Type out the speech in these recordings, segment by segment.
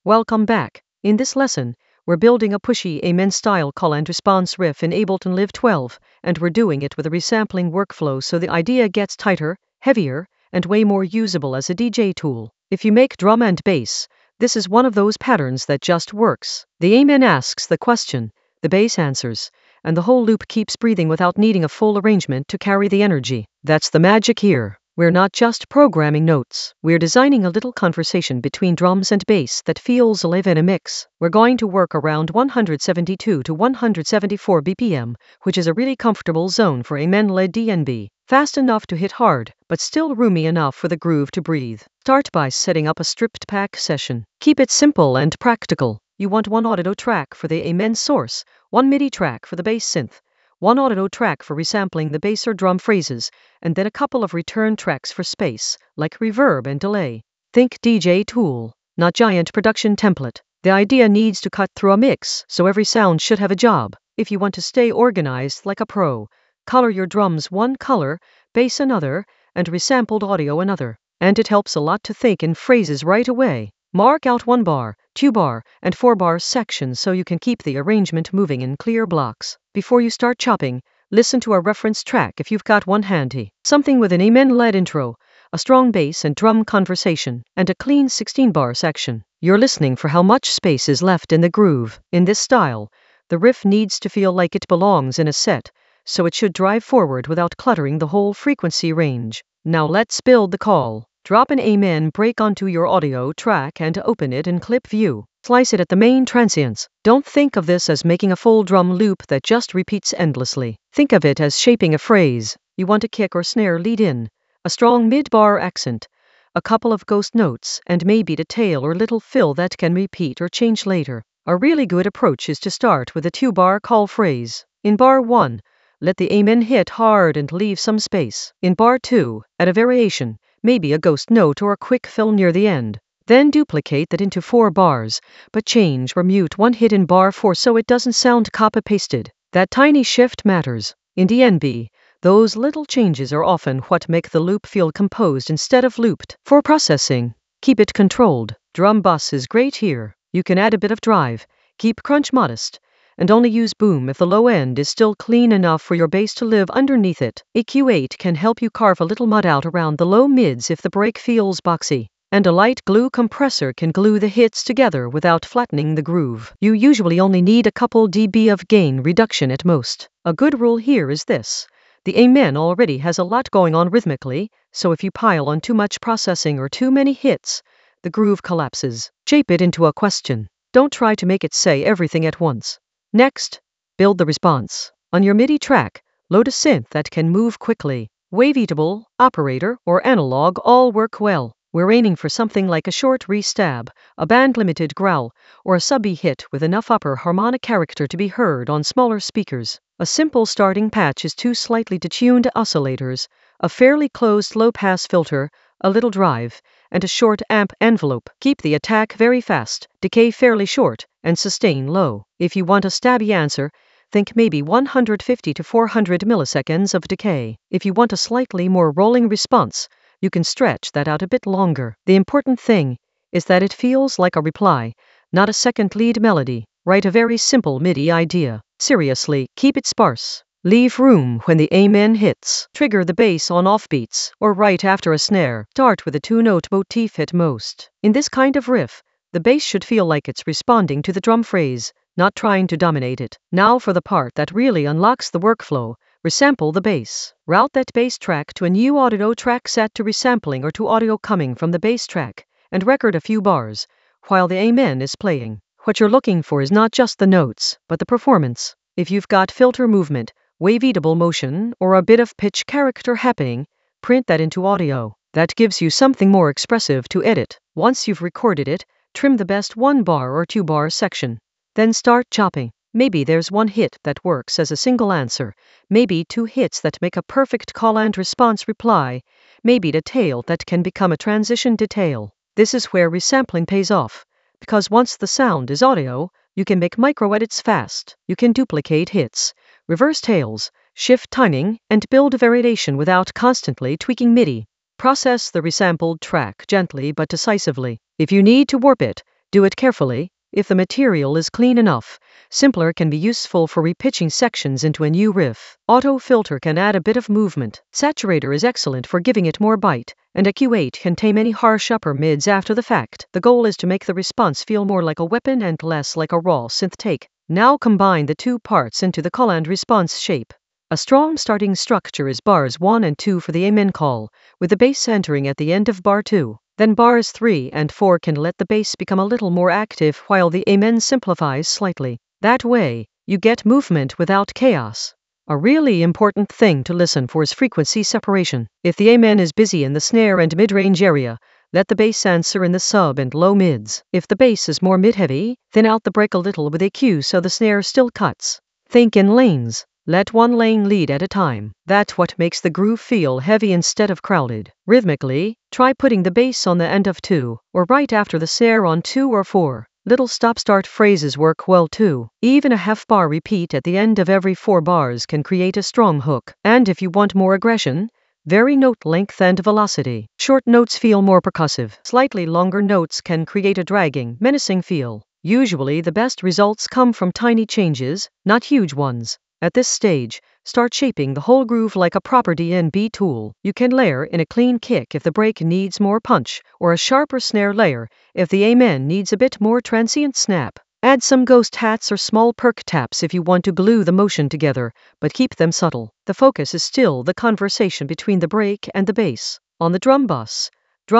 Welcome back. In this lesson, we're building a pushy Amen-style call and response riff in Ableton Live 12, and we're doing it with a resampling workflow so the idea gets tighter, heavier, and way more usable as a DJ tool. If you make drum and bass, this is one of those patterns that just works. The Amen asks the question, the bass answers, and the whole loop keeps breathing without needing a full arrangement to carry the energy. That's the magic here. We're not just programming notes, we're designing a little conversation between drums and bass that feels alive in a mix. We're going to work around 172 to 174 BPM, which is a really comfortable zone for Amen-led DnB. Fast enough to hit hard, but still roomy enough for the groove to breathe. Start by setting up a stripped pack session. Keep it simple and practical. You want one audio track for the Amen source, one MIDI track for the bass synth, one audio track for resampling the bass or drum phrases, and then a couple of return tracks for space, like reverb and delay. Think DJ tool, not giant production template. The idea needs to cut through a mix, so every sound should have a job. If you want to stay organized like a pro, color your drums one color, bass another, and resampled audio another. And it helps a lot to think in phrases right away. Mark out 1 bar, 2 bar, and 4 bar sections so you can keep the arrangement moving in clear blocks. Before you start chopping, listen to a reference track if you've got one handy. Something with an Amen-led intro, a strong bass and drum conversation, and a clean 16-bar section. You're listening for how much space is left in the groove. In this style, the riff needs to feel like it belongs in a set, so it should drive forward without cluttering the whole frequency range. Now let's build the call. Drop an Amen break onto your audio track and open it in clip view. Slice it at the main transients. Don't think of this as making a full drum loop that just repeats endlessly. Think of it as shaping a phrase. You want a kick or snare lead in, a strong mid-bar accent, a couple of ghost notes, and maybe the tail or little fill that can repeat or change later. A really good approach is to start with a 2-bar call phrase. In bar 1, let the Amen hit hard and leave some space. In bar 2, add a variation, maybe a ghost note or a quick fill near the end. Then duplicate that into 4 bars, but change or mute one hit in bar 4 so it doesn't sound copy-pasted. That tiny shift matters. In DnB, those little changes are often what make the loop feel composed instead of looped. For processing, keep it controlled. Drum bus is great here. You can add a bit of drive, keep crunch modest, and only use boom if the low end is still clean enough for your bass to live underneath it. EQ8 can help you carve a little mud out around the low mids if the break feels boxy. And a light glue compressor can glue the hits together without flattening the groove. You usually only need a couple dB of gain reduction at most. A good rule here is this. The Amen already has a lot going on rhythmically, so if you pile on too much processing or too many hits, the groove collapses. Shape it into a question. Don't try to make it say everything at once. Next, build the response. On your MIDI track, load a synth that can move quickly. Wavetable, operator, or analog all work well. We're aiming for something like a short restab, a band-limited growl, or a subby hit with enough upper harmonic character to be heard on smaller speakers. A simple starting patch is 2 slightly detuned oscillators, a fairly closed low-pass filter, a little drive, and a short amp envelope. Keep the attack very fast, decay fairly short, and sustain low. If you want a stabby answer, think maybe 150 to 400 milliseconds of decay. If you want a slightly more rolling response, you can stretch that out a bit longer. The important thing is that it feels like a reply, not a second lead melody. Write a very simple MIDI idea. Seriously, keep it sparse. Leave room when the Amen hits. Trigger the bass on offbeats, or right after a snare. Start with a 2-note motif at most. In this kind of riff, the bass should feel like it's responding to the drum phrase, not trying to dominate it. Now for the part that really unlocks the workflow. Resample the bass. Route that bass track to a new audio track set to resampling or to audio coming from the bass track, and record a few bars, while the Amen is playing. What you're looking for is not just the notes, but the performance. If you've got filter movement, wavetable motion, or a bit of pitch character happening, print that into audio. That gives you something more expressive to edit. Once you've recorded it, trim the best 1 bar or 2 bar section. Then start chopping. Maybe there's one hit that works as a single answer, maybe 2 hits that make a perfect call and response reply, maybe the tail that can become a transition detail. This is where resampling pays off, because once the sound is audio, you can make micro-edits fast. You can duplicate hits, reverse tails, shift timing, and build variation without constantly tweaking MIDI. Process the resampled track gently but decisively. If you need to warp it, Do it carefully. If the material is clean enough, Simpler can be useful for repitching sections into a new riff. Auto filter can add a bit of movement. Saturator is excellent for giving it more bite, and a Q8 can tame any harsh upper mids after the fact. The goal is to make the response feel more like a weapon and less like a raw synth take. Now combine the two parts into the call and response shape. A strong starting structure is bars 1 and 2 for the Amen call, with the bass entering at the end of bar 2. Then bars 3 and 4 can let the bass become a little more active while the Amen simplifies slightly. That way, you get movement without chaos. A really important thing to listen for is frequency separation. If the Amen is busy in the snare and mid-range area, let the bass answer in the sub and low mids. If the bass is more mid-heavy, thin out the break a little with EQ so the snare still cuts. Think in lanes. Let one lane lead at a time. That's what makes the groove feel heavy instead of crowded. Rhythmically, try putting the bass on the end of 2, or right after the snare on 2 or 4. Little stop-start phrases work well too. Even a half-bar repeat at the end of every 4 bars can create a strong hook. And if you want more aggression, vary note length and velocity. Short notes feel more percussive. Slightly longer notes can create a dragging, menacing feel. Usually the best results come from tiny changes, not huge ones. At this stage, start shaping the whole groove like a proper D&B tool. You can layer in a clean kick if the break needs more punch, or a sharper snare layer if the Amen needs a bit more transient snap. Add some ghost hats or small perk taps if you want to glue the motion together, but keep them subtle. The focus is still the conversation between the break and the bass. On the drum bus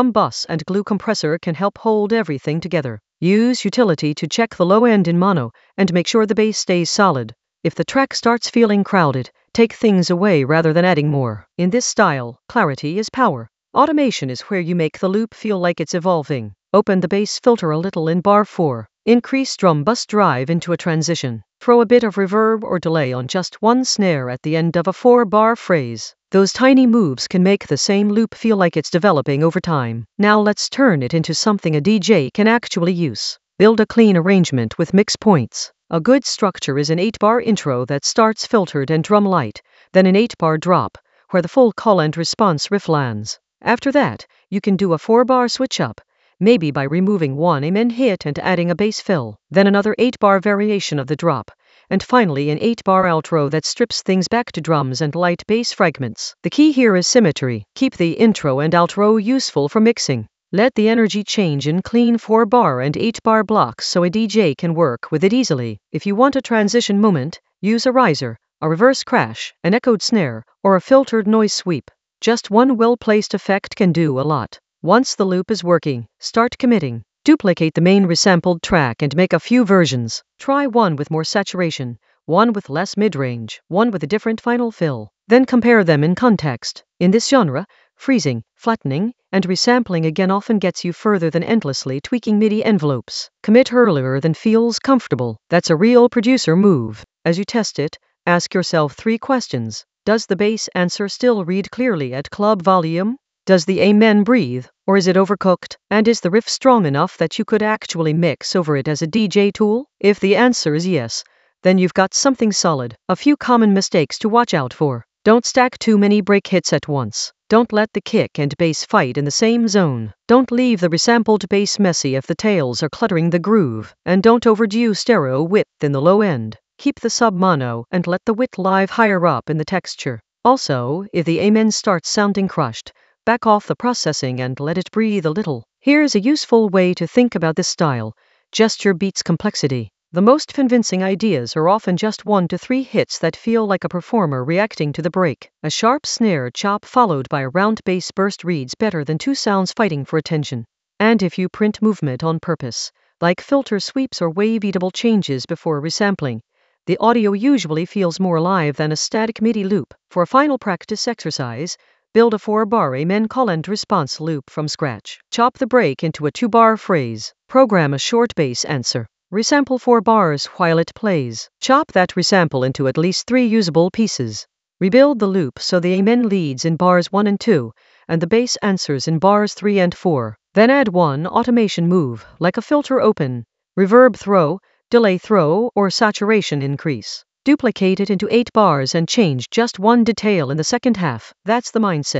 and glue compressor can help hold everything together. Use utility to check the low end in mono and make sure the bass stays solid. If the track starts feeling crowded, take things away rather than adding more. In this style, clarity is power. Automation is where you make the loop feel like it's evolving. Open the bass filter a little in bar 4. Increase drum bus drive into a transition. Throw a bit of reverb or delay on just one snare at the end of a 4-bar phrase. Those tiny moves can make the same loop feel like it's developing over time. Now let's turn it into something a DJ can actually use. Build a clean arrangement with mix points. A good structure is an 8-bar intro that starts filtered and drum light, then an 8-bar drop, where the full call and response riff lands. After that, you can do a 4-bar switch up, maybe by removing one Amen hit and adding a bass fill, then another 8-bar variation of the drop, and finally an 8-bar outro that strips things back to drums and light bass fragments. The key here is symmetry. Keep the intro and outro useful for mixing. Let the energy change in clean 4-bar and 8-bar blocks so a DJ can work with it easily. If you want a transition moment, use a riser, a reverse crash, an echoed snare, or a filtered noise sweep. Just one well-placed effect can do a lot. Once the loop is working, start committing. Duplicate the main resampled track and make a few versions. Try one with more saturation, one with less mid-range, one with a different final fill. Then compare them in context. In this genre, freezing, flattening, and resampling again often gets you further than endlessly tweaking MIDI envelopes. Commit earlier than feels comfortable. That's a real producer move. As you test it, ask yourself 3 questions. Does the bass answer still read clearly at club volume? Does the Amen breathe, or is it overcooked? And is the riff strong enough that you could actually mix over it as a DJ tool? If the answer is yes, then you've got something solid. A few common mistakes to watch out for. Don't stack too many break hits at once. Don't let the kick and bass fight in the same zone. Don't leave the resampled bass messy if the tails are cluttering the groove. And don't overdo stereo width in the low end. Keep the sub mono and let the width live higher up in the texture. Also, if the Amen starts sounding crushed, back off the processing and let it breathe a little. Here's a useful way to think about this style. Gesture beats complexity. The most convincing ideas are often just 1 to 3 hits that feel like a performer reacting to the break. A sharp snare chop followed by a round bass burst reads better than 2 sounds fighting for attention. And if you print movement on purpose, like filter sweeps or wavy double changes before resampling, the audio usually feels more alive than a static MIDI loop. For a final practice exercise, build a 4-bar Amen call and response loop from scratch. Chop the break into a 2-bar phrase. Program a short bass answer. Resample 4 bars while it plays. Chop that resample into at least 3 usable pieces. Rebuild the loop so the Amen leads in bars 1 and 2, and the bass answers in bars 3 and 4. Then add one automation move, like a filter open, reverb throw, delay throw, or saturation increase. Duplicate it into 8 bars and change just one detail in the second half. That's the mindset.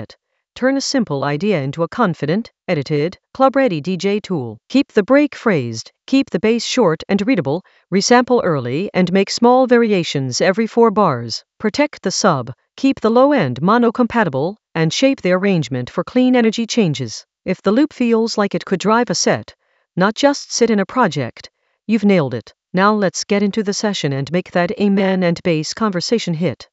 Turn a simple idea into a confident, edited, club-ready DJ tool. Keep the break phrased, keep the bass short and readable, resample early and make small variations every 4 bars. Protect the sub, keep the low end mono-compatible, and shape the arrangement for clean energy changes. If the loop feels like it could drive a set, not just sit in a project, you've nailed it. Now let's get into the session and make that amen and bass conversation hit.